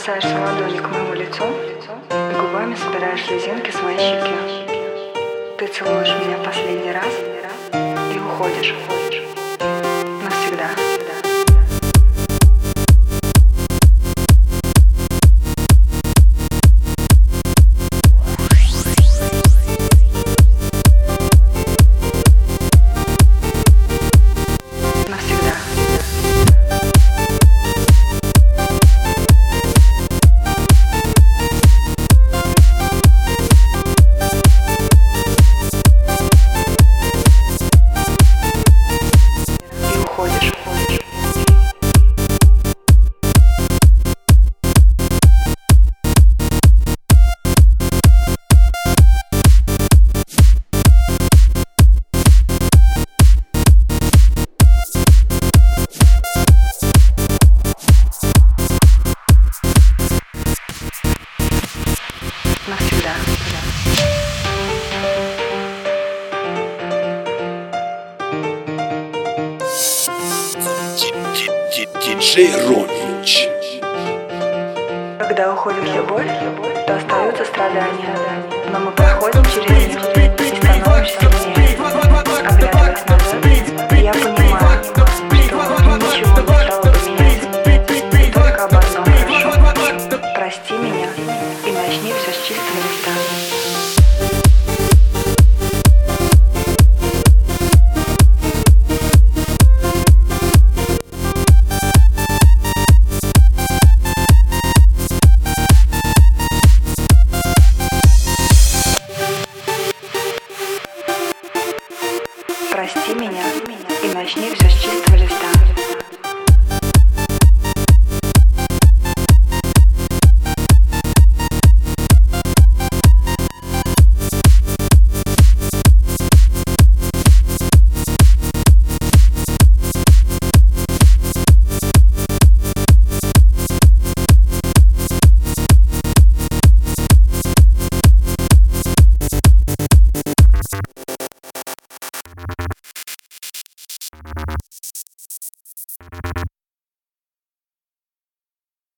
Прикасаешься ладонью к моему лицу и губами собираешь слезинки с моей щеки. Ты целуешь меня в последний раз и уходишь навсегда. Навсегда. Диджей Ронич. Когда уходит любовь, то остаются страдания, но мы проходим через них и становимся сильнее.